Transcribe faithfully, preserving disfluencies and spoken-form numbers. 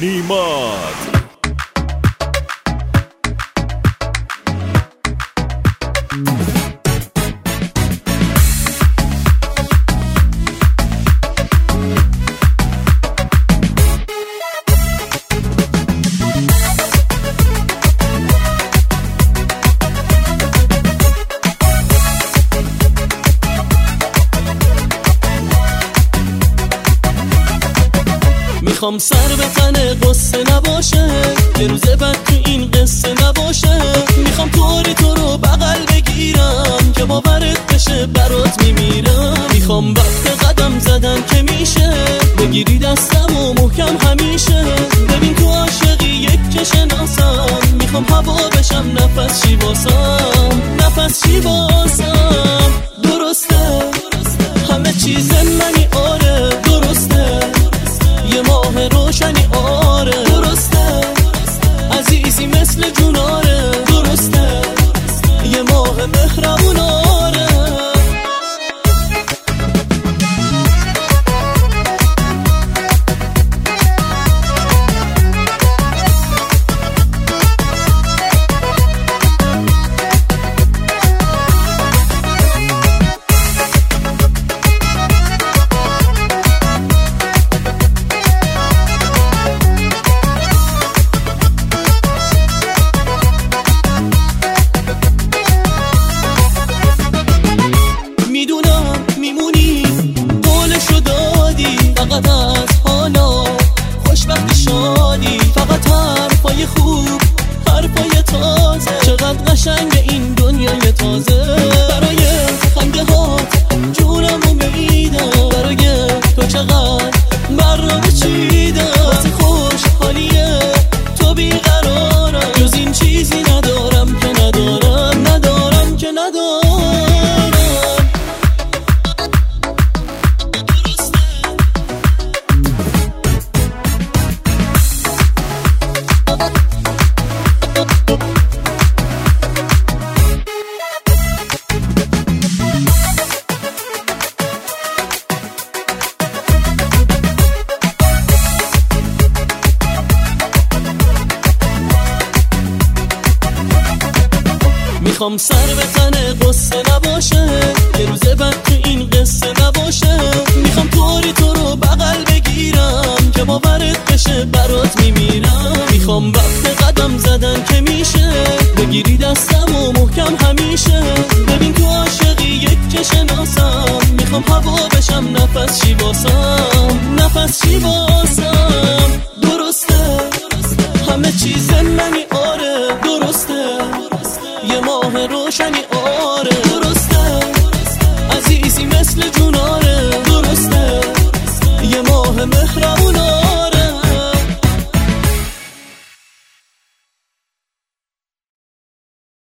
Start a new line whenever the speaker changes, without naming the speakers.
نیماد.
میخوام سر به تن قصه نباشه، یه روز بعد تو این قصه نباشه. میخوام طوری تو رو بغل بگیرم که باورت بشه برات میمیرم. میخوام وقت قدم زدن که میشه بگیری دستم و محکم همیشه. ببین تو عاشقی یک که شناسم، میخوام هوا بشم نفس چی واسم، نفس چی واسم. درسته همه چیز منی، آره درسته یه ماه روشنی، آره درسته عزیزی مثل جوناره، درسته یه ماه مهربون، آره. فقط از حالا خوشبختی شادی، فقط حرفای خوب حرفای تازه. چقدر قشنگ این دنیای تازه. برای خنده هات جونمو میدم، برای تو چقدر برنامه چیدم. واسه خوشحالیه تو بیقرارم، جز این چیزی ندارم که ندارم، ندارم که ندارم. میخوام سر به تن قصه نباشه، یه روز بعد تو این قصه نباشه. میخوام طوری تو رو بغل بگیرم که باورت بشه برات میمیرم. میخوام وقت قدم زدن که میشه بگیری دستم و محکم همیشه. ببین تو عاشقی یک که شناسم، میخوام هوا بشم نفس چی واسم، نفس چی واسم.